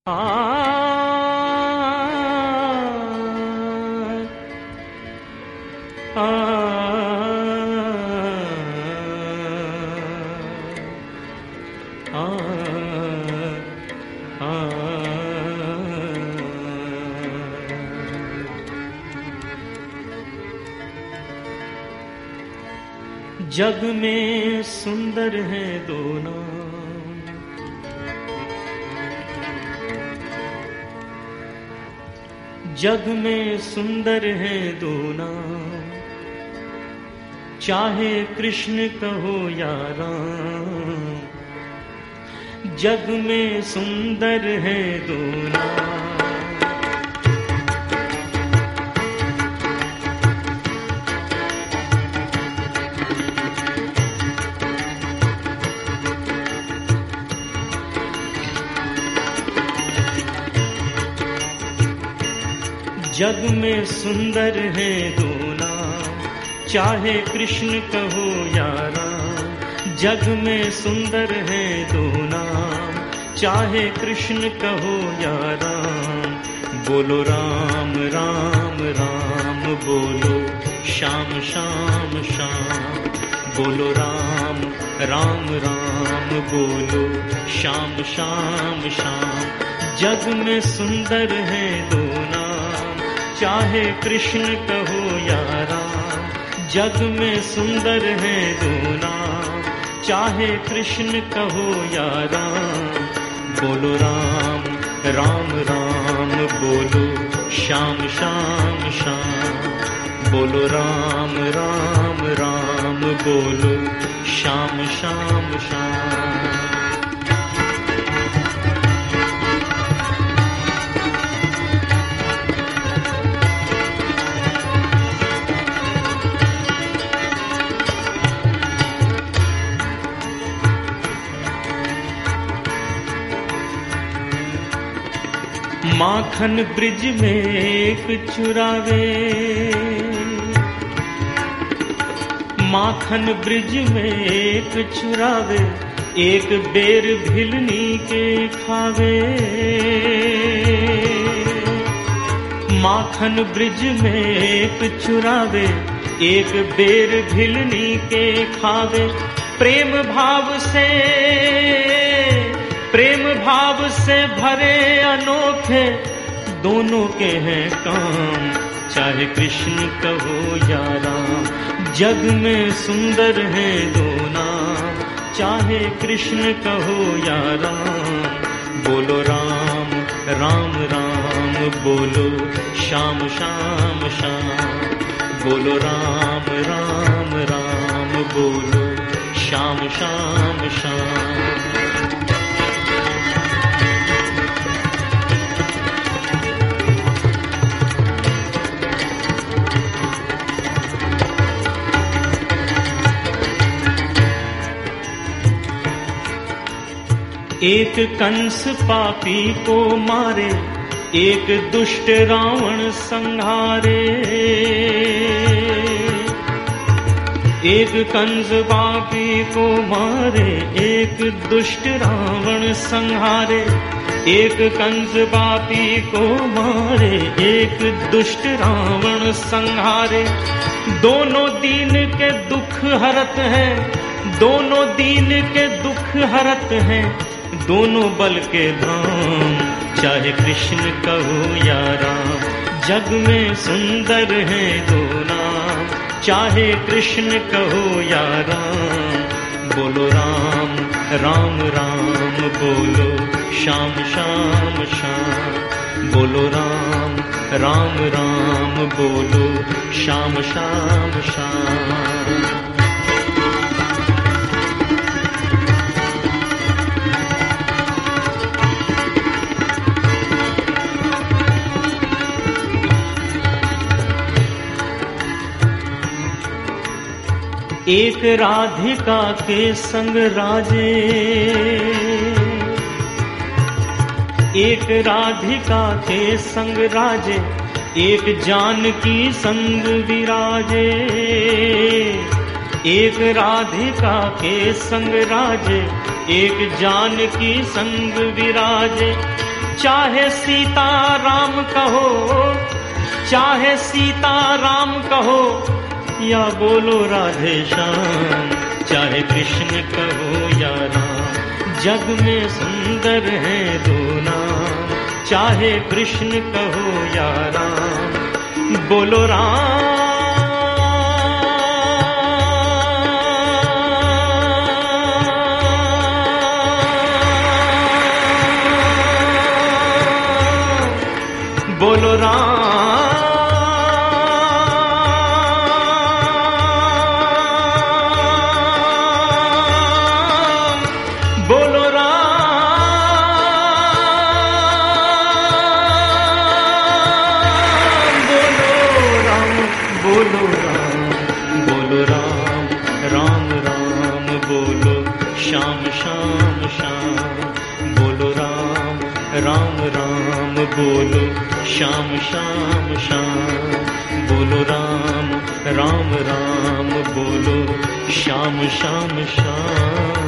जग में सुंदर है दो नाम, जग में सुंदर है दो नाम, चाहे कृष्ण कहो या राम। जग में सुंदर है दो नाम, जग में सुंदर है दो नाम, चाहे कृष्ण कहो या राम। जग में सुंदर है दो नाम, चाहे कृष्ण कहो या राम। बोलो राम राम राम, बोलो श्याम श्याम श्याम। बोलो राम राम राम, बोलो श्याम श्याम श्याम। जग में सुंदर है दो नाम, चाहे कृष्ण कहो या राम। जग में सुंदर है दो नाम, चाहे कृष्ण कहो या राम। बोलो राम राम राम, बोलो श्याम श्याम श्याम। बोलो राम राम राम, बोलो श्याम श्याम श्याम। माखन ब्रिज में एक चुरावे, माखन ब्रिज में एक चुरावे, एक बेर भिलनी के खावे। माखन ब्रिज में एक चुरावे, एक बेर भिलनी के खावे। प्रेम भाव से भरे अनोखे दोनों के हैं काम, चाहे कृष्ण कहो या राम। जग में सुंदर है दो नाम, चाहे कृष्ण कहो या राम। बोलो राम राम राम, बोलो श्याम श्याम श्याम। बोलो राम राम राम, बोलो श्याम श्याम श्याम। एक कंस पापी को मारे, एक दुष्ट रावण संहारे। एक कंस पापी को मारे, एक दुष्ट रावण संहारे। एक कंस पापी को मारे, एक दुष्ट रावण संहारे। दोनों दीन के दुख हरत हैं, दोनों दीन के दुख हरत हैं, दोनों बल के धाम, चाहे कृष्ण कहो या राम। जग में सुंदर है दो नाम, चाहे कृष्ण कहो या राम। बोलो राम राम राम, बोलो श्याम श्याम श्याम। बोलो राम राम राम, बोलो श्याम श्याम श्याम। एक राधिका के संग राजे, एक राधिका के संग राजे, एक जानकी संग विराजे। एक राधिका के संग राजे, एक जानकी संग विराजे। चाहे सीता राम कहो, चाहे सीता राम कहो, या बोलो राधे श्याम, चाहे कृष्ण कहो या राम, जग में सुंदर है दो नाम, चाहे कृष्ण कहो या राम, बोलो राम। बोलो राम, बोलो राम, बोलो राम, बोलो राम, राम राम बोलो, श्याम श्याम श्याम, बोलो राम, राम राम बोलो, श्याम श्याम श्याम, बोलो राम, राम राम बोलो, श्याम श्याम श्याम।